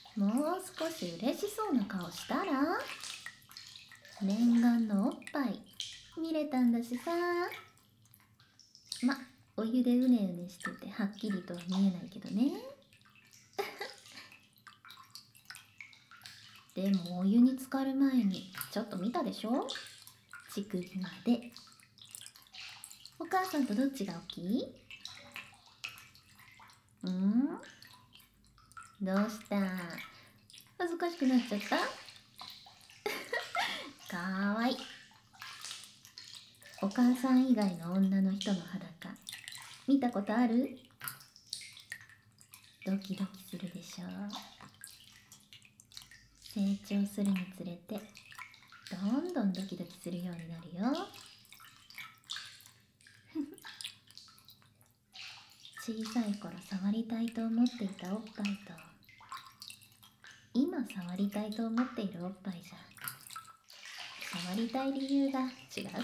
もう少し嬉しそうな顔したら？念願のおっぱい見れたんだしさ。ま、お湯でうねうねしててはっきりとは見えないけどね。でもお湯に浸かる前にちょっと見たでしょ？乳首まで。お母さんとどっちが大きい？どうした？恥ずかしくなっちゃった？かわいい。お母さん以外の女の人の裸見たことある？ドキドキするでしょ。成長するにつれてどんどんドキドキするようになるよ。小さい頃触りたいと思っていたおっぱいと今触りたいと思っているおっぱいじゃ触りたい理由が違うから。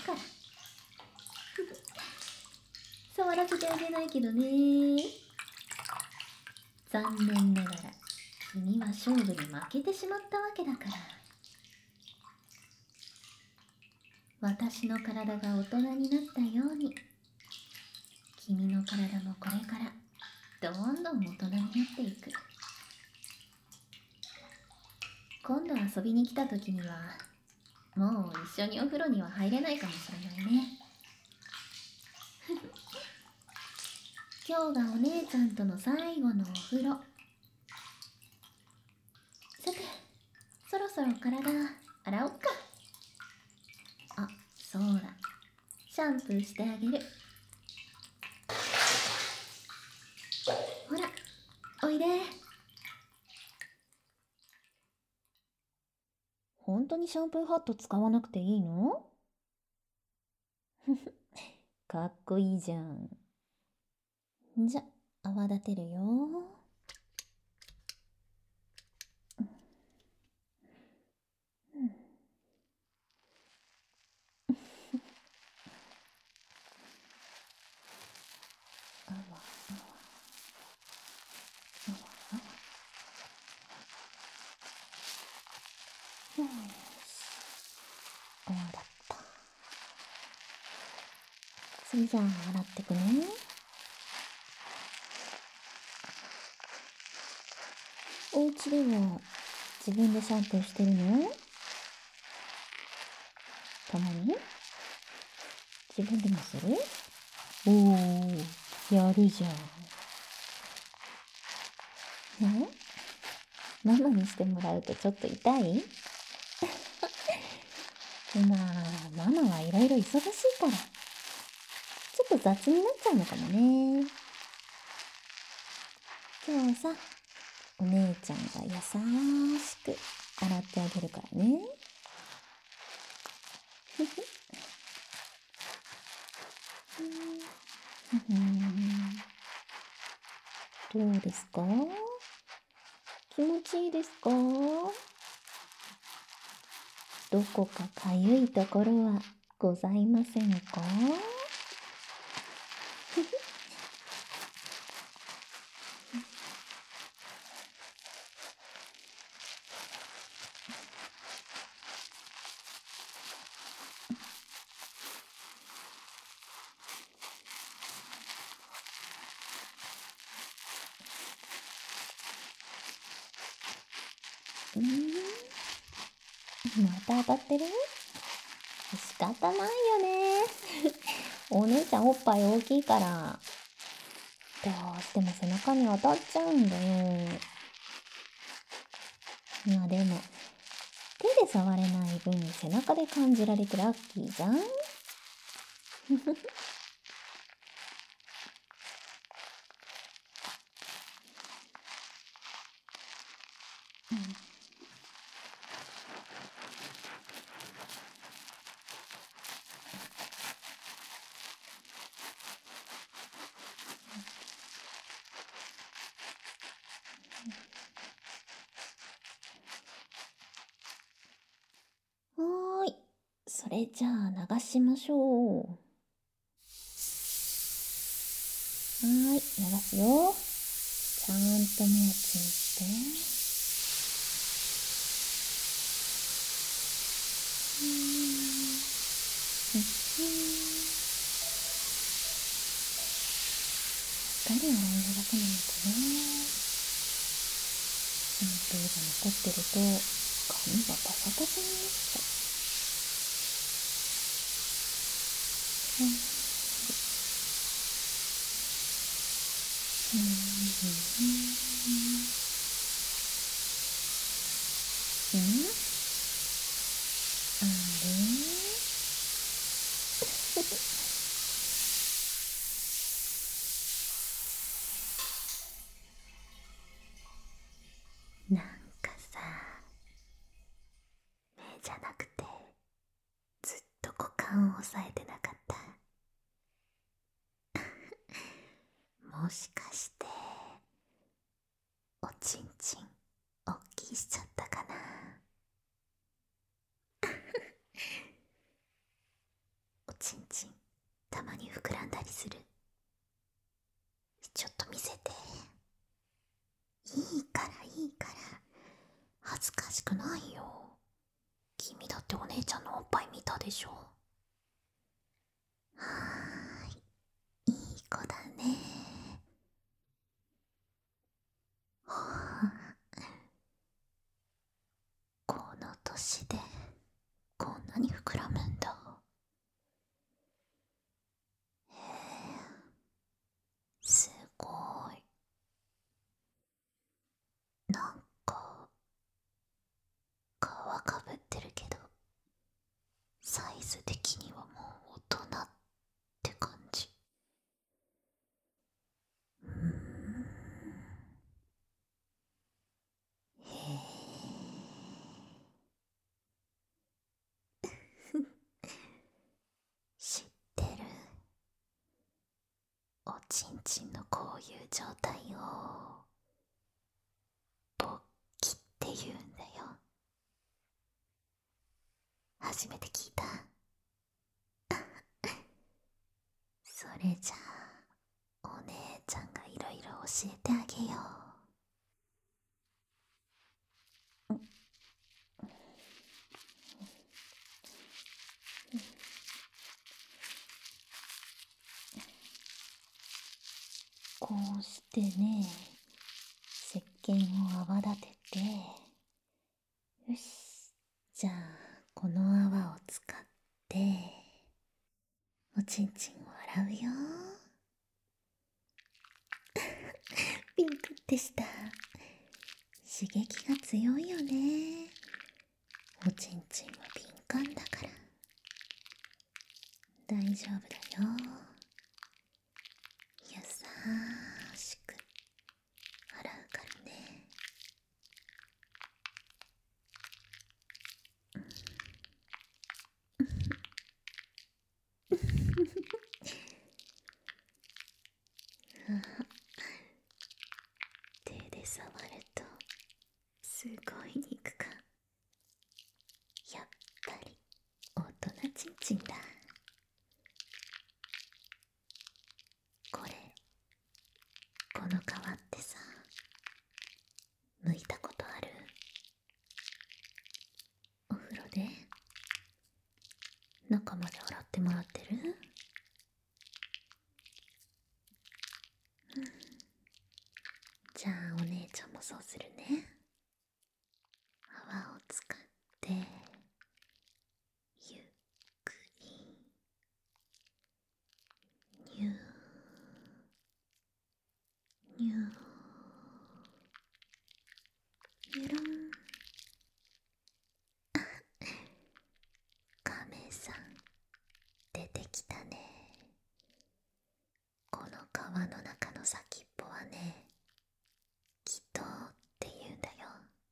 触らせてあげないけどね。残念ながら君は勝負に負けてしまったわけだから。私の体が大人になったように君の体もこれからどんどん大人になっていく。今度遊びに来た時にはもう一緒にお風呂には入れないかもしれないね。今日がお姉ちゃんとの最後のお風呂。さて、そろそろ体洗おっか。あ、そうだ。シャンプーしてあげる。ほら、おいで。本当にシャンプーハット使わなくていいの？かっこいいじゃん。じゃ、泡立てるよ。よし、泡立った。それじゃあ洗ってくね。お家では自分でシャンプーしてるの？たまに自分でもする？おー、やるじゃん。ママにしてもらうとちょっと痛い？まあ、ママはいろいろ忙しいから、ちょっと雑になっちゃうのかもね。今日さ、お姉ちゃんが優しく洗ってあげるからね。どうですか？気持ちいいですか？どこかかゆいところはございませんか？また当たってる？仕方ないよね。お姉ちゃんおっぱい大きいからどうしても背中に当たっちゃうんだよ。まあでも手で触れない分背中で感じられてラッキーじゃん。はーい、それじゃあ流しましょう。はーい、流すよ。ちゃんと目をつむって。 かり洗い流さないとね。シャンプーが残ってると髪がパサパサになっちゃう。あれなんかさ、目じゃなくてずっと股間を押さえてなかった？もしかしておちんちんおっきいしちゃったかな？おちんちんたまに膨らんだりする？ちょっと見せて。いいからいいから、恥ずかしくないよ。君だってお姉ちゃんのおっぱい見たでしょ。はーい、いい子だね。この年でこんなに膨らむんだ。へえ、すごい。なんか皮かぶってるけど、サイズ的にはもう大人って感じ。へえ、知ってる？おちんちんのこういう状態を勃起って言うんだよ。初めて聞いた？それじゃあお姉ちゃんがいろいろ教えてあげよう。こうしてね、石鹸を泡立てて、よし、じゃあこの泡を使っておちんちんを洗うよ。ピンクってした。刺激が強いよね。おちんちんは敏感だから大丈夫だよ。優しく洗うからね。手で触るとすごい肉感。やっぱり大人ちんちんだ。この皮ってさ、剥いたことある？お風呂で中まで洗ってもらってる？じゃあお姉ちゃんもそうするね。泡を使ってゆっくりニューニューニュルン。カメさん出てきたね。この皮の中の先っぽはね、気筒って言うんだよ。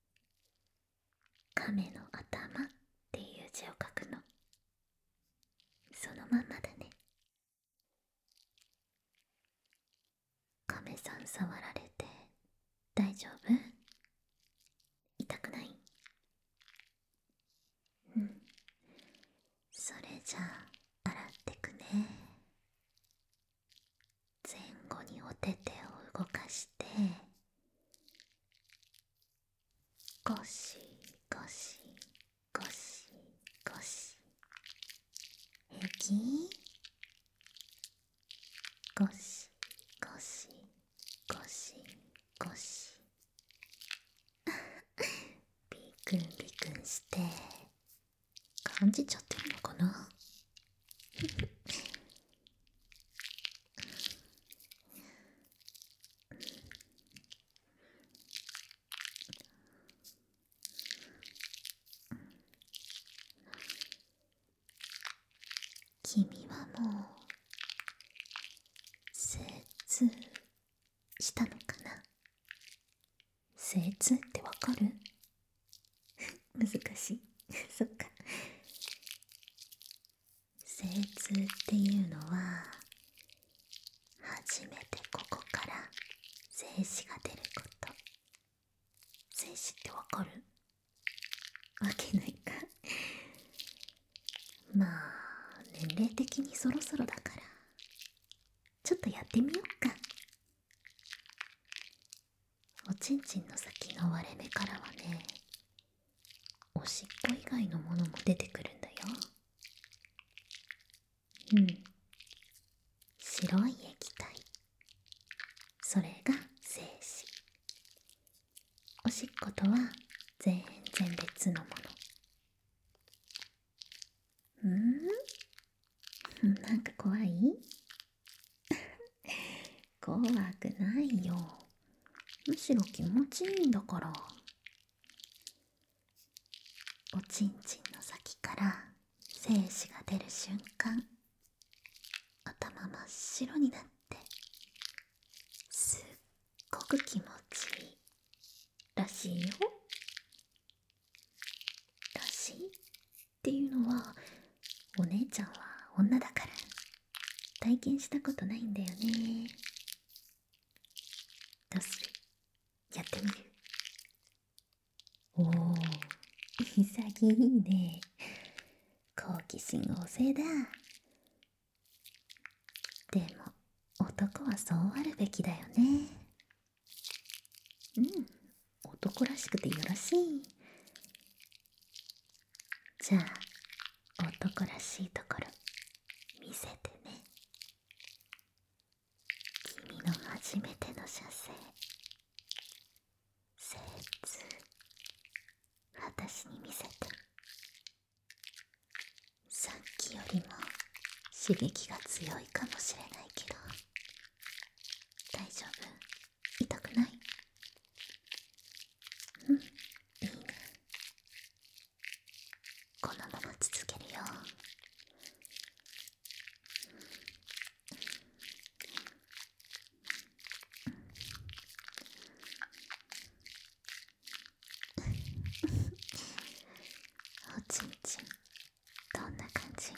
亀の頭っていう字を書くの。そのまんまだね。亀さん触られて大丈夫？痛くない？うん。それじゃあ洗ってくね。前後にお手手を動かしてゴシゴシゴシゴシ。平気？ゴシゴシ少しビクンビクンして感じちゃってるのかな。君はもう精通したのかな。精通ってわかる？難しい。そっか。精通っていうのは初めてここから精子が出ること。精子ってわかる？わけないか。まあ年齢的にそろそろだからちょっとやってみよっか。おちんちんの先の割れ目からはね、おしっこ以外のものも出てくるんだよ。白い液体、それが精子。おしっことは全然別のもの。なんか怖い？怖くないよ。むしろ気持ちいいんだから。おちんちんの先から精子が出る瞬間、頭真っ白になってすっごく気持ちいいらしいよ。らしいっていうのは、お姉ちゃんは女だから体験したことないんだよね。どうする？やってみる？おお、潔いね。好奇心旺盛だ。でも男はそうあるべきだよね。男らしくてよろしい。じゃあ男らしいところ見せてね。君の初めての射精、精通、私に見せて。さっきよりも刺激が強いかもしれないけど大丈夫？痛くない？いいね。このまま続けるよ。おちんちんどんな感じ？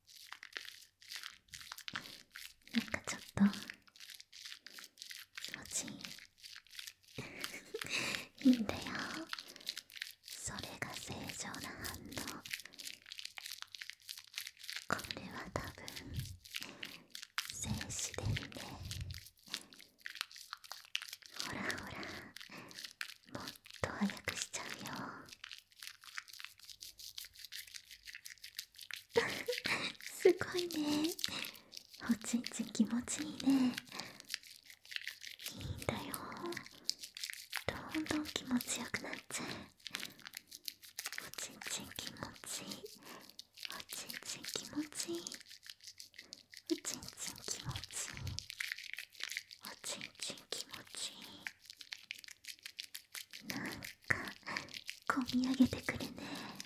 なんかちょっと気持ちいい？いいんだよ。それが正常な反応。これは多分精子出るね。ほらほら、もっと早くしちゃうよ。すごいね。おちんちん気持ちいいね。いいんだよ。どんどん気持ちよくなっちゃう。おちんちん気持ちいい。おちんちん気持ちいい。おちんちん気持ちいい。おちんちん気持ちいい。なんかこみ上げてくるね。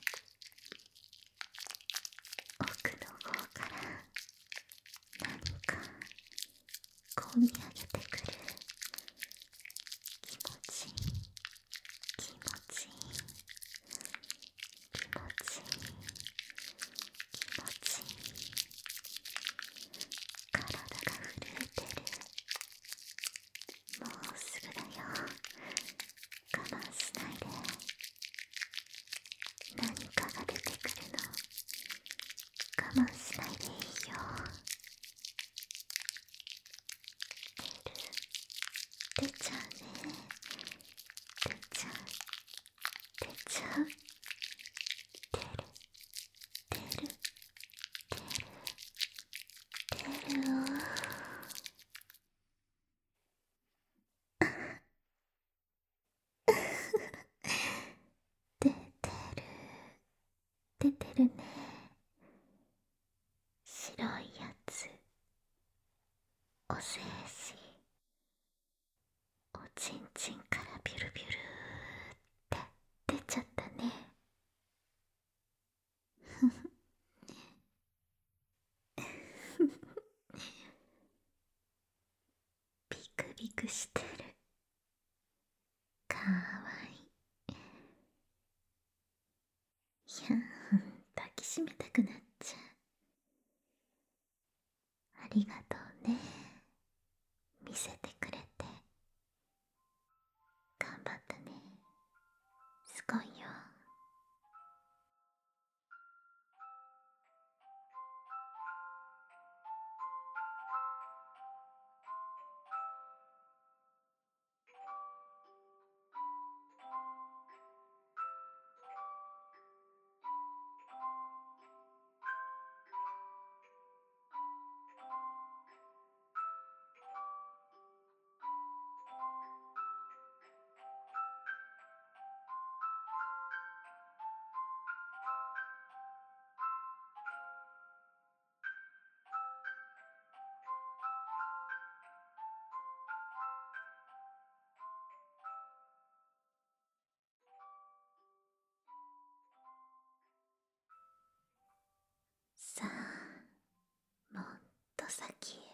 奥の方から何かこみ上げてくる。気持ちいい。気持ちいい。気持ちいい。気持ちいい。体が震えてる。もうすぐだよ。我慢しないで。何かが出てくるの。我慢しないでいいよ。出ちゃうね。出ちゃう。出ちゃう。出る。出る。出る。出る。 るね。白いやつ、お精子、おちんちんからビュルビュルって出ちゃったね。ビクビクしてる。かわいい。いや、抱きしめたくなっちゃう。ありがとうね。見せてくれて。頑張ったね。すごいよ。さあ、もっと先へ。